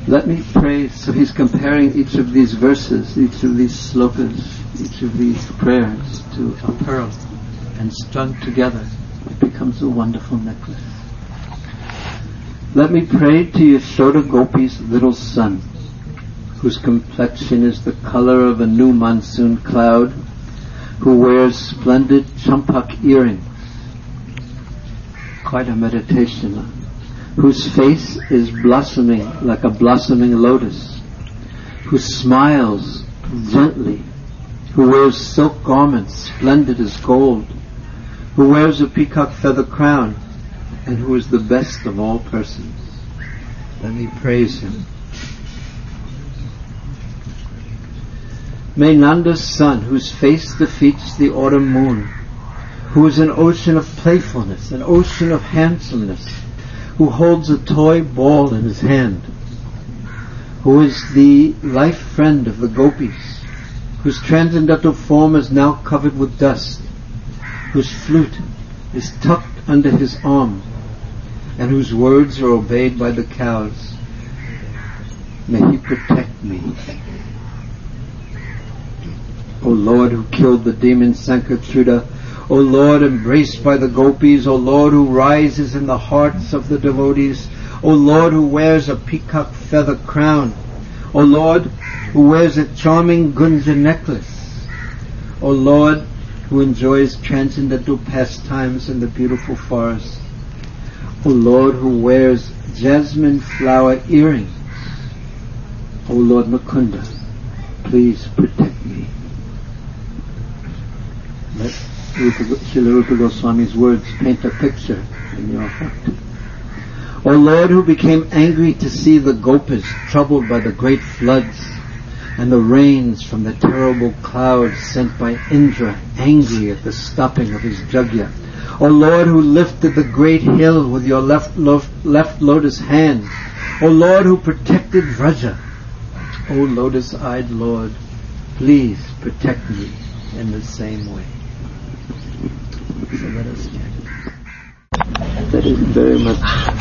Let me pray. So he's comparing each of these verses, each of these slokas, each of these prayers to a pearl, and strung together it becomes a wonderful necklace. Let me pray to Yashoda Gopi's little son, whose complexion is the color of a new monsoon cloud, who wears splendid champak earrings, quite a meditation, whose face is blossoming like a blossoming lotus, who smiles gently, who wears silk garments splendid as gold, who wears a peacock feather crown, and who is the best of all persons. Let me praise him. May Nanda's son, whose face defeats the autumn moon, who is an ocean of playfulness, an ocean of handsomeness, who holds a toy ball in his hand, who is the life friend of the gopis, whose transcendental form is now covered with dust, whose flute is tucked under his arm, and whose words are obeyed by the cows. May he protect me. O Lord, who killed the demon Sankhachuda, O Lord, embraced by the gopis, O Lord, who rises in the hearts of the devotees, O Lord, who wears a peacock feather crown, O Lord, who wears a charming Gunja necklace, O Lord, who enjoys transcendental pastimes in the beautiful forest, O Lord, who wears jasmine flower earrings, O Lord Mukunda, please protect me. Let Srila Rupa Goswami's words paint a picture in your heart. O Lord, who became angry to see the gopas troubled by the great floods and the rains from the terrible clouds sent by Indra, angry at the stopping of his yajna. O Lord, who lifted the great hill with your left lotus hand. O Lord, who protected Vraja. O lotus-eyed Lord, please protect me in the same way. So let us chant. That is very much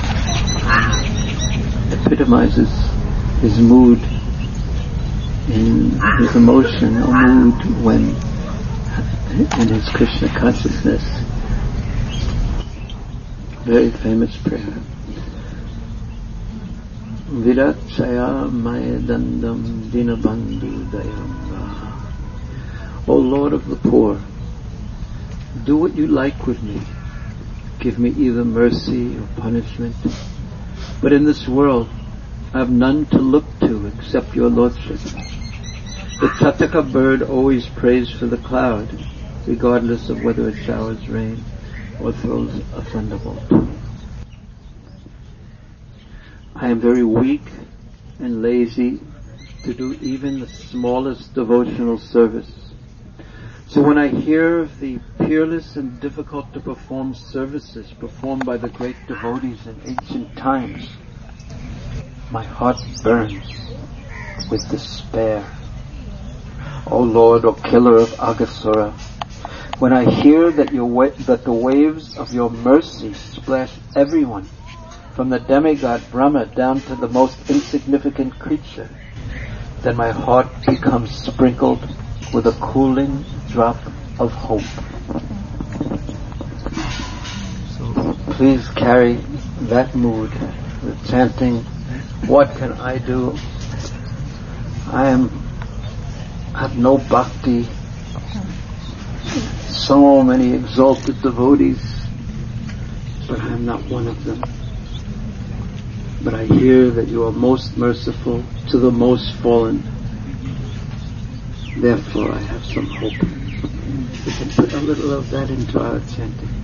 epitomizes his mood in his emotion or mood when in his Krishna consciousness. Very famous prayer. Virachaya mayadandam dinabandhu dayam. O Lord of the poor, do what you like with me. Give me either mercy or punishment. But in this world, I have none to look to except your Lordship. The Chataka bird always prays for the cloud, regardless of whether it showers rain or throws a thunderbolt. I am very weak and lazy to do even the smallest devotional service. So when I hear of the peerless and difficult to perform services performed by the great devotees in ancient times, my heart burns with despair. O Lord, O killer of Aghasura, when I hear that the waves of your mercy splash everyone, from the demigod Brahma down to the most insignificant creature, then my heart becomes sprinkled with a cooling drop of hope. So please carry that mood with chanting, what can I do? I have no bhakti, so many exalted devotees, but I am not one of them. But I hear that you are most merciful to the most fallen. Therefore I have some hope. We can put a little of that into our chanting.